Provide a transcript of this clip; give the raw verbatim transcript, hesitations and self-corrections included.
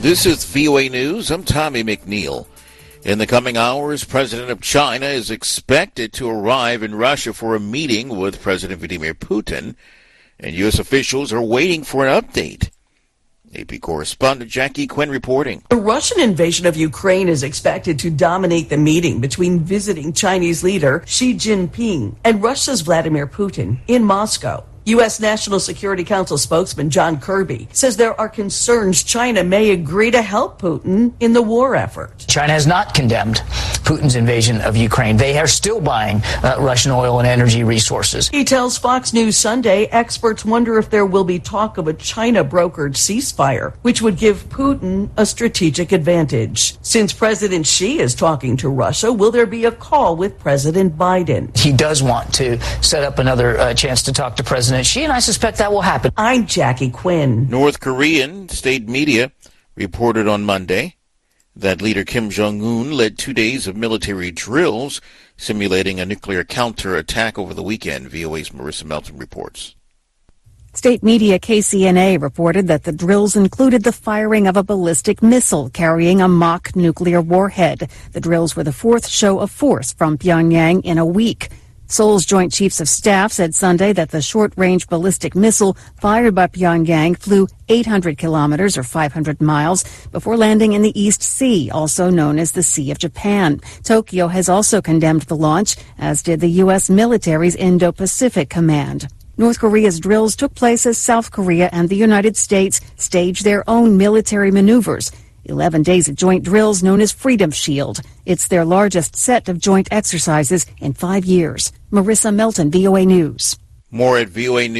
This is V O A News. I'm Tommy McNeil. In the coming hours, President of China is expected to arrive in Russia for a meeting with President Vladimir Putin, and U S officials are waiting for an update. A P correspondent Jackie Quinn reporting. The Russian invasion of Ukraine is expected to dominate the meeting between visiting Chinese leader Xi Jinping and Russia's Vladimir Putin in Moscow. U S. National Security Council spokesman John Kirby says there are concerns China may agree to help Putin in the war effort. China has not condemned Putin's invasion of Ukraine. They are still buying uh, Russian oil and energy resources. He tells Fox News Sunday experts wonder if there will be talk of a China-brokered ceasefire, which would give Putin a strategic advantage. Since President Xi is talking to Russia, will there be a call with President Biden? He does want to set up another uh, chance to talk to President Xi, and I suspect that will happen. I'm Jackie Quinn. North Korean state media reported on Monday that leader Kim Jong-un led two days of military drills simulating a nuclear counterattack over the weekend. V O A's Marissa Melton reports. State media K C N A reported that the drills included the firing of a ballistic missile carrying a mock nuclear warhead. The drills were the fourth show of force from Pyongyang in a week. Seoul's Joint Chiefs of Staff said Sunday that the short-range ballistic missile fired by Pyongyang flew eight hundred kilometers or five hundred miles before landing in the East Sea, also known as the Sea of Japan. Tokyo has also condemned the launch, as did the U S military's Indo-Pacific Command. North Korea's drills took place as South Korea and the United States staged their own military maneuvers. Eleven days of joint drills known as Freedom Shield. It's their largest set of joint exercises in five years. Marissa Melton, V O A News. More at V O A News.